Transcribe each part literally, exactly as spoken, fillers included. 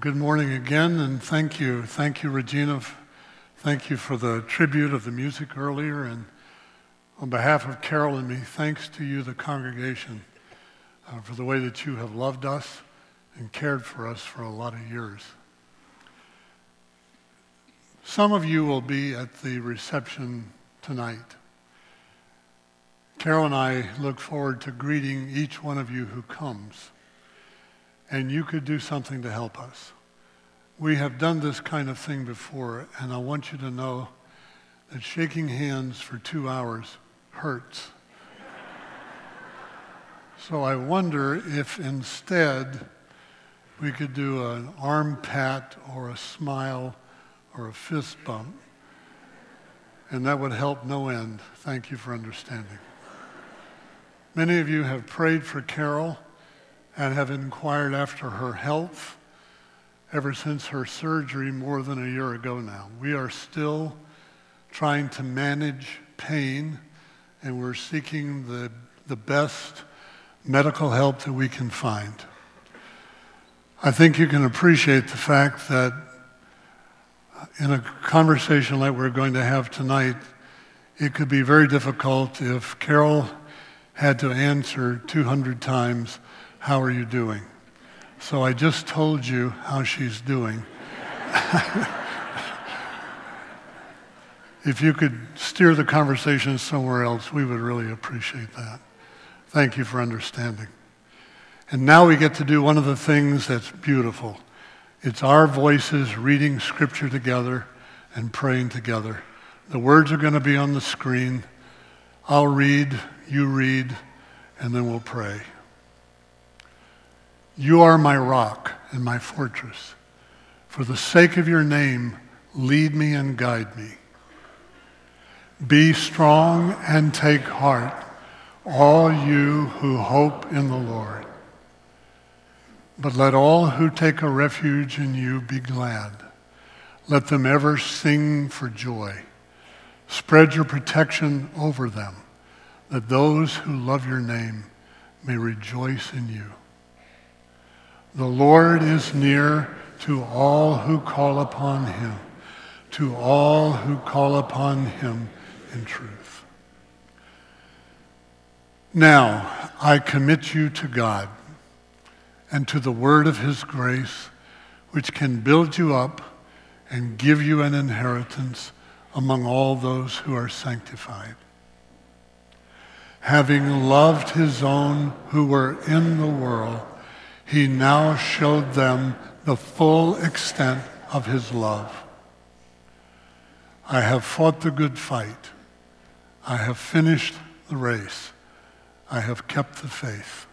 Good morning again, and thank you. Thank you, Regina. Thank you for the tribute of the music earlier. And on behalf of Carol and me, thanks to you, the congregation, uh, for the way that you have loved us and cared for us for a lot of years. Some of you will be at the reception tonight. Carol and I look forward to greeting each one of you who comes. And you could do something to help us. We have done this kind of thing before, and I want you to know that shaking hands for two hours hurts. So I wonder if instead we could do an arm pat or a smile or a fist bump, and that would help no end. Thank you for understanding. Many of you have prayed for Carol and have inquired after her health ever since her surgery more than a year ago now. We are still trying to manage pain, and we're seeking the, the best medical help that we can find. I think you can appreciate the fact that in a conversation like we're going to have tonight, it could be very difficult if Carol had to answer two hundred times, "How are you doing?" So I just told you how she's doing. If you could steer the conversation somewhere else, we would really appreciate that. Thank you for understanding. And now we get to do one of the things that's beautiful. It's our voices reading Scripture together and praying together. The words are going to be on the screen. I'll read, you read, and then we'll pray. You are my rock and my fortress. For the sake of your name, lead me and guide me. Be strong and take heart, all you who hope in the Lord. But let all who take a refuge in you be glad. Let them ever sing for joy. Spread your protection over them, that those who love your name may rejoice in you. The Lord is near to all who call upon him, to all who call upon him in truth. Now, I commit you to God and to the word of his grace, which can build you up and give you an inheritance among all those who are sanctified. Having loved his own who were in the world, he now showed them the full extent of his love. I have fought the good fight. I have finished the race. I have kept the faith.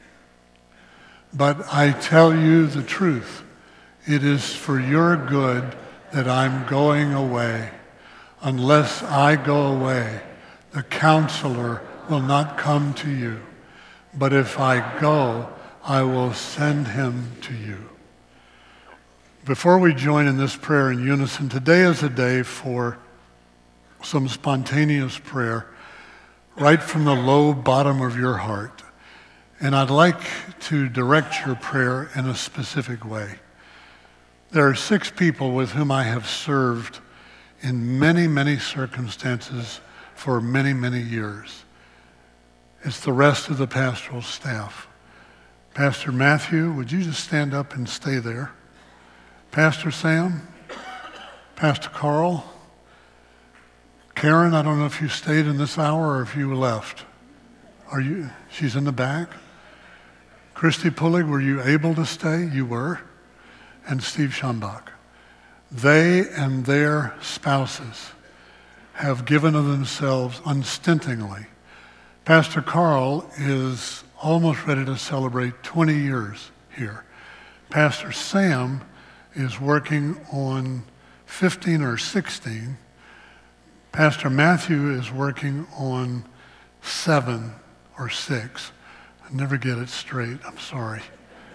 But I tell you the truth. It is for your good that I'm going away. Unless I go away, the counselor will not come to you. But if I go, I will send him to you. Before we join in this prayer in unison, today is a day for some spontaneous prayer right from the low bottom of your heart. And I'd like to direct your prayer in a specific way. There are six people with whom I have served in many, many circumstances for many, many years. It's the rest of the pastoral staff. Pastor Matthew, would you just stand up and stay there? Pastor Sam, Pastor Carl, Karen, I don't know if you stayed in this hour or if you left. Are you? She's in the back. Christy Pullig, were you able to stay? You were. And Steve Schambach. They and their spouses have given of themselves unstintingly. Pastor Carl is almost ready to celebrate twenty years here. Pastor Sam is working on fifteen or sixteen. Pastor Matthew is working on seven or six. I never get it straight, I'm sorry.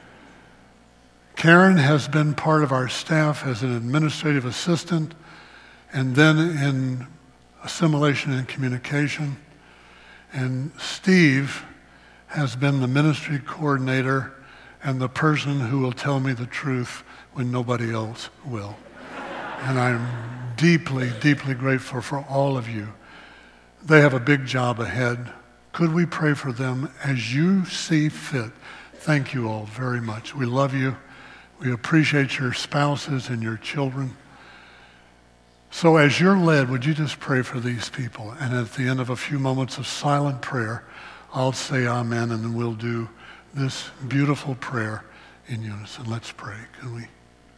Karen has been part of our staff as an administrative assistant and then in assimilation and communication. And Steve has been the ministry coordinator and the person who will tell me the truth when nobody else will. And I'm deeply, deeply grateful for all of you. They have a big job ahead. Could we pray for them as you see fit? Thank you all very much. We love you. We appreciate your spouses and your children. So as you're led, would you just pray for these people? And at the end of a few moments of silent prayer, I'll say amen, and then we'll do this beautiful prayer in unison. Let's pray, can we?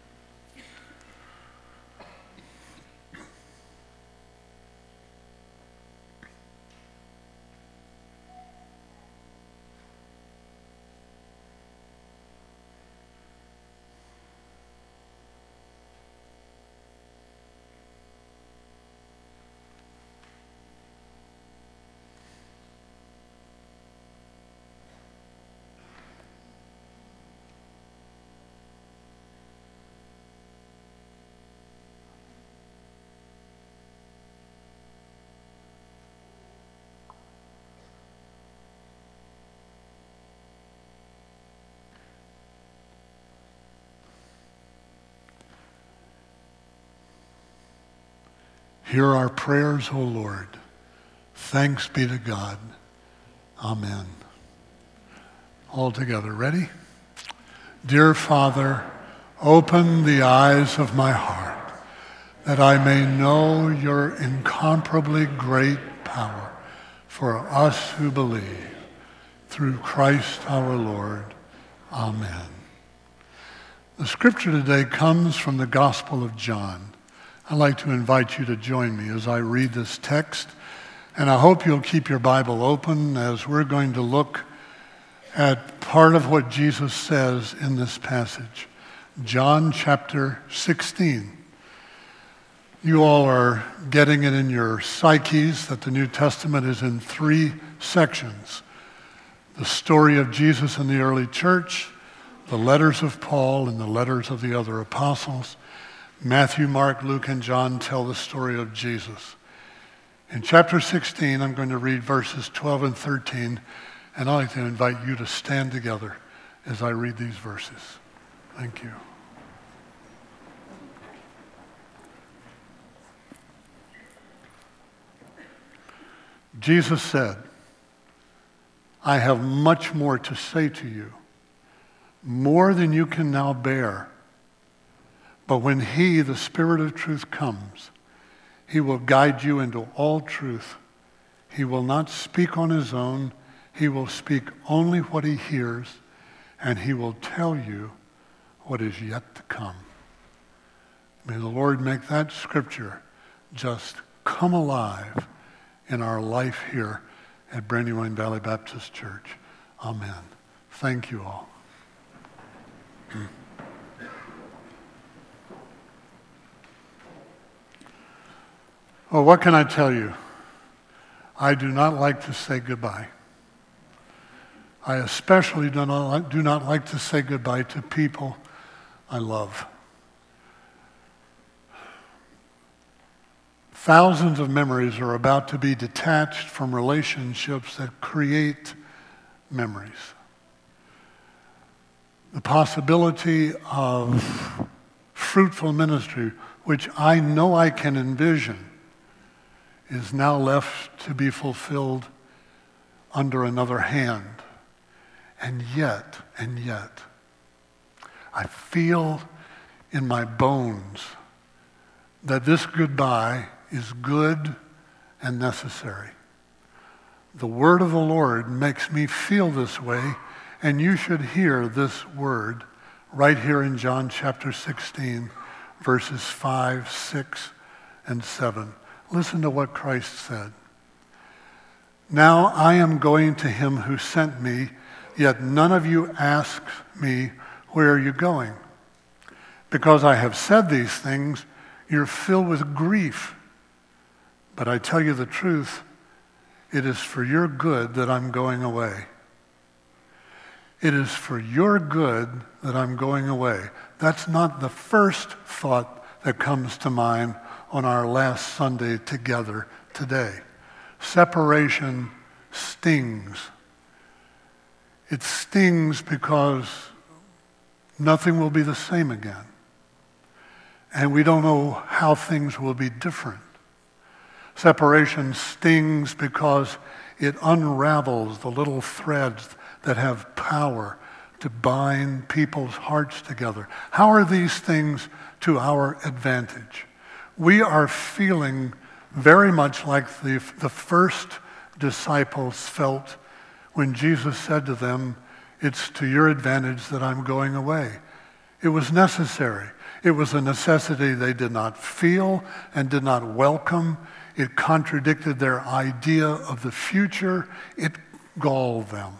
Hear our prayers, O Lord. Thanks be to God. Amen. All together, ready? Dear Father, open the eyes of my heart, that I may know your incomparably great power for us who believe. Through Christ our Lord. Amen. The scripture today comes from the Gospel of John. I'd like to invite you to join me as I read this text, and I hope you'll keep your Bible open as we're going to look at part of what Jesus says in this passage. John chapter sixteen. You all are getting it in your psyches that the New Testament is in three sections. The story of Jesus in the early church, the letters of Paul, and the letters of the other apostles. Matthew, Mark, Luke, and John tell the story of Jesus. In chapter sixteen, I'm going to read verses twelve and thirteen, and I'd like to invite you to stand together as I read these verses. Thank you. Jesus said, I have much more to say to you, more than you can now bear. But when he, the Spirit of truth, comes, he will guide you into all truth. He will not speak on his own. He will speak only what he hears, and he will tell you what is yet to come. May the Lord make that scripture just come alive in our life here at Brandywine Valley Baptist Church. Amen. Thank you all. Well, what can I tell you? I do not like to say goodbye. I especially do not like, do not like to say goodbye to people I love. Thousands of memories are about to be detached from relationships that create memories. The possibility of fruitful ministry, which I know I can envision, is now left to be fulfilled under another hand. And yet, and yet, I feel in my bones that this goodbye is good and necessary. The word of the Lord makes me feel this way, and you should hear this word right here in John chapter sixteen, verses five, six, and seven. Listen to what Christ said. Now I am going to him who sent me, yet none of you asks me, where are you going? Because I have said these things, you're filled with grief. But I tell you the truth, it is for your good that I'm going away. It is for your good that I'm going away. That's not the first thought that comes to mind on our last Sunday together today. Separation stings. It stings because nothing will be the same again. and we don't know how things will be different. Separation stings because it unravels the little threads that have power to bind people's hearts together. How are these things to our advantage? We are feeling very much like the, the first disciples felt when Jesus said to them, "It's to your advantage that I'm going away." It was necessary. It was a necessity they did not feel and did not welcome. It contradicted their idea of the future. It galled them.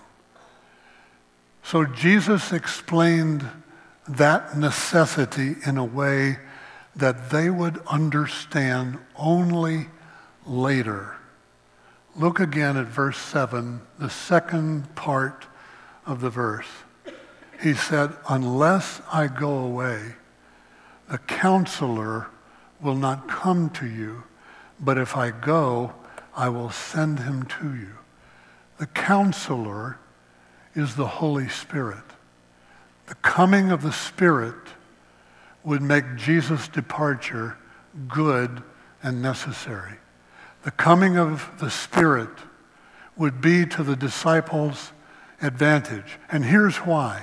So Jesus explained that necessity in a way that they would understand only later. Look again at verse seven, the second part of the verse. He said, "Unless I go away, the counselor will not come to you, but if I go, I will send him to you." The counselor is the Holy Spirit. The coming of the Spirit would make Jesus' departure good and necessary. The coming of the Spirit would be to the disciples' advantage. And here's why.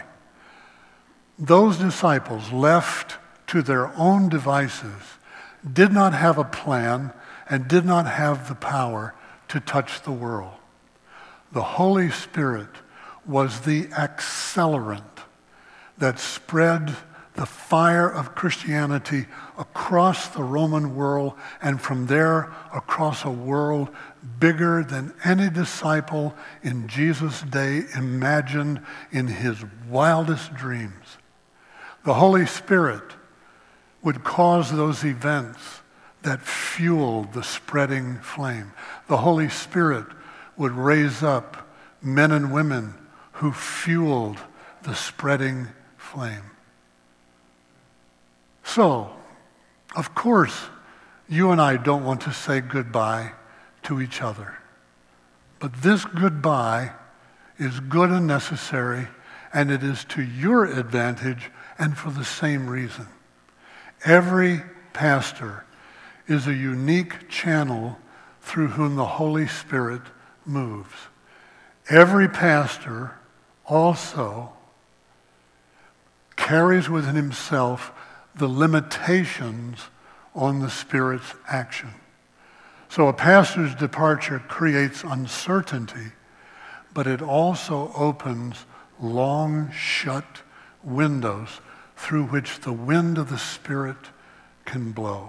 Those disciples, left to their own devices, did not have a plan and did not have the power to touch the world. The Holy Spirit was the accelerant that spread the fire of Christianity across the Roman world, and from there across a world bigger than any disciple in Jesus' day imagined in his wildest dreams. The Holy Spirit would cause those events that fueled the spreading flame. The Holy Spirit would raise up men and women who fueled the spreading flame. So, of course, you and I don't want to say goodbye to each other. But this goodbye is good and necessary, and it is to your advantage and for the same reason. Every pastor is a unique channel through whom the Holy Spirit moves. Every pastor also carries within himself the limitations on the Spirit's action. So a pastor's departure creates uncertainty, but it also opens long shut windows through which the wind of the Spirit can blow.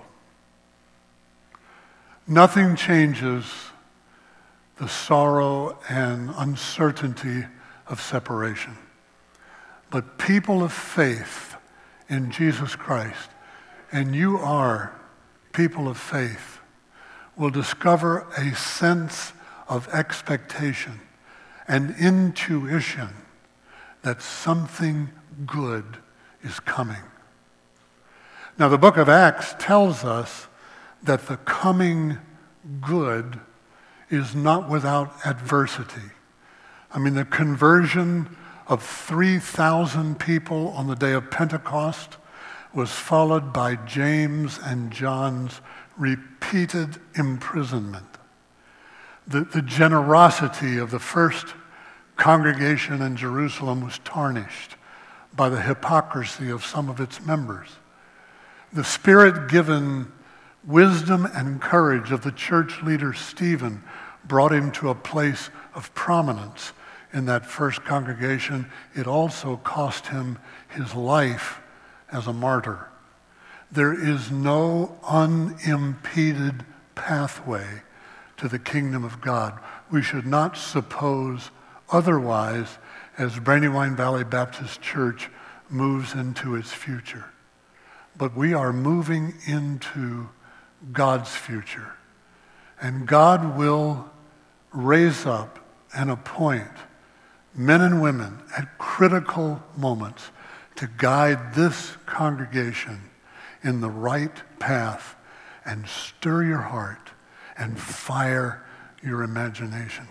Nothing changes the sorrow and uncertainty of separation. But people of faith in Jesus Christ, and you are people of faith, will discover a sense of expectation and intuition that something good is coming. Now, the book of Acts tells us that the coming good is not without adversity. I mean, the conversion of three thousand people on the day of Pentecost was followed by James and John's repeated imprisonment. The, the generosity of the first congregation in Jerusalem was tarnished by the hypocrisy of some of its members. The Spirit-given wisdom and courage of the church leader Stephen brought him to a place of prominence in that first congregation. It also cost him his life as a martyr. There is no unimpeded pathway to the kingdom of God. We should not suppose otherwise as Brandywine Valley Baptist Church moves into its future. But we are moving into God's future. And God will raise up and appoint men and women at critical moments to guide this congregation in the right path and stir your heart and fire your imagination.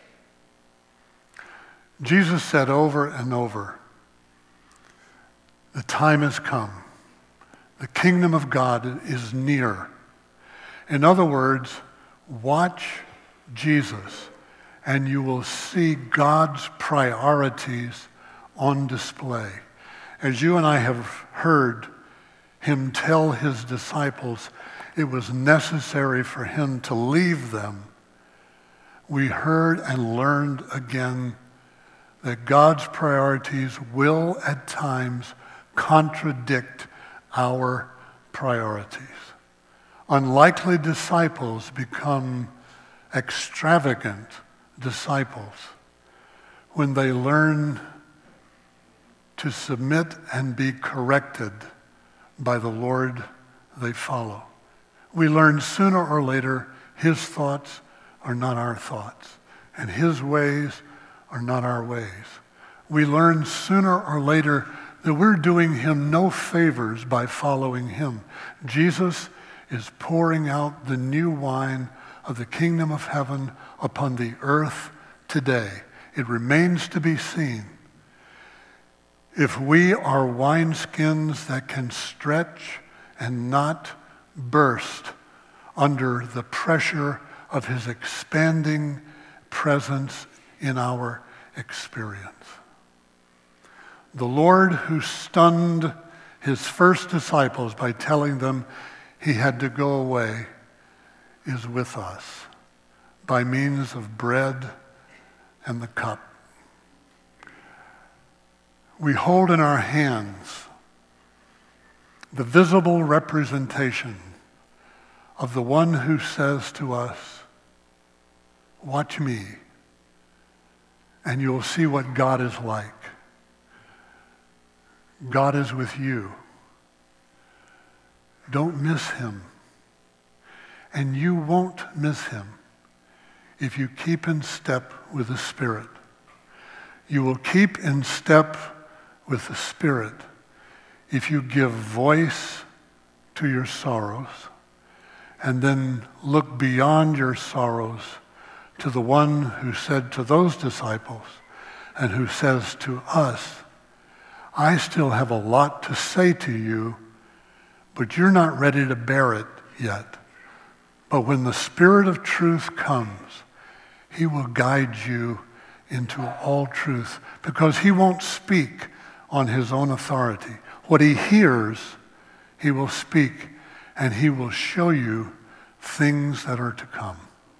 Jesus said over and over, the time has come. The The kingdom of God is near. In other words, watch Jesus and you will see God's priorities on display. As you and I have heard him tell his disciples it was necessary for him to leave them, we heard and learned again that God's priorities will at times contradict our priorities. Unlikely disciples become extravagant disciples when they learn to submit and be corrected by the Lord they follow. We learn sooner or later his thoughts are not our thoughts, and his ways are not our ways. We learn sooner or later that we're doing him no favors by following him. Jesus is pouring out the new wine of the kingdom of heaven upon the earth today. It remains to be seen if we are wineskins that can stretch and not burst under the pressure of his expanding presence in our experience. The Lord who stunned his first disciples by telling them he had to go away is with us by means of bread and the cup. We hold in our hands the visible representation of the one who says to us, watch me, and you'll see what God is like. God is with you. Don't miss him. And you won't miss him if you keep in step with the Spirit. You will keep in step with the Spirit if you give voice to your sorrows and then look beyond your sorrows to the one who said to those disciples and who says to us, I still have a lot to say to you, but you're not ready to bear it yet. But when the Spirit of truth comes, he will guide you into all truth because he won't speak on his own authority. What he hears, he will speak, and he will show you things that are to come.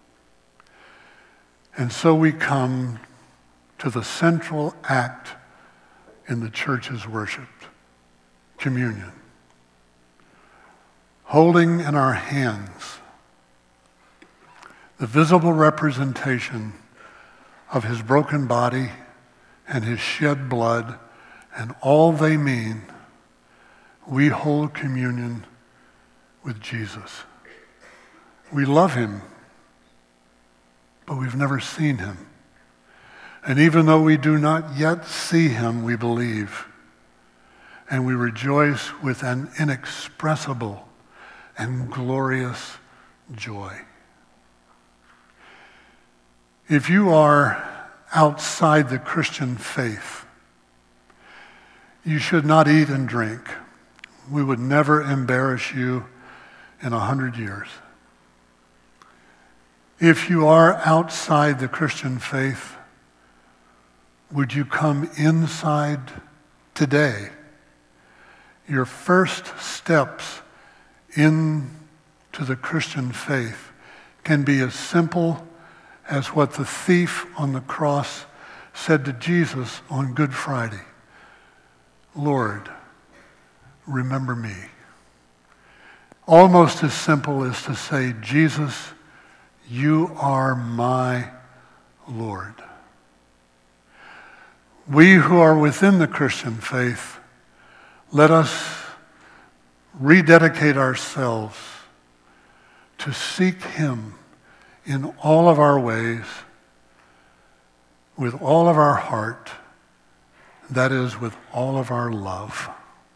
And so we come to the central act in the church's worship, communion. Holding in our hands the visible representation of his broken body and his shed blood and all they mean, we hold communion with Jesus. We love him, but we've never seen him. And even though we do not yet see him, we believe. And we rejoice with an inexpressible and glorious joy. If you are outside the Christian faith, you should not eat and drink. We would never embarrass you in a hundred years. If you are outside the Christian faith, would you come inside today? Your first steps into the Christian faith can be as simple as what the thief on the cross said to Jesus on Good Friday. Lord, remember me. Almost as simple as to say, Jesus, you are my Lord. We who are within the Christian faith, let us rededicate ourselves to seek him in all of our ways, with all of our heart, that is, with all of our love.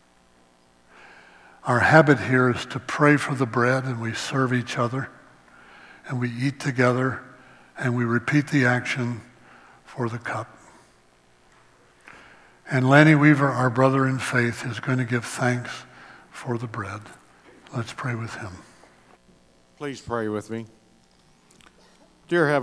Our habit here is to pray for the bread, and we serve each other, and we eat together, and we repeat the action for the cup. And Lanny Weaver, our brother in faith, is going to give thanks for the bread. Let's pray with him. Please pray with me. Dear Heavenly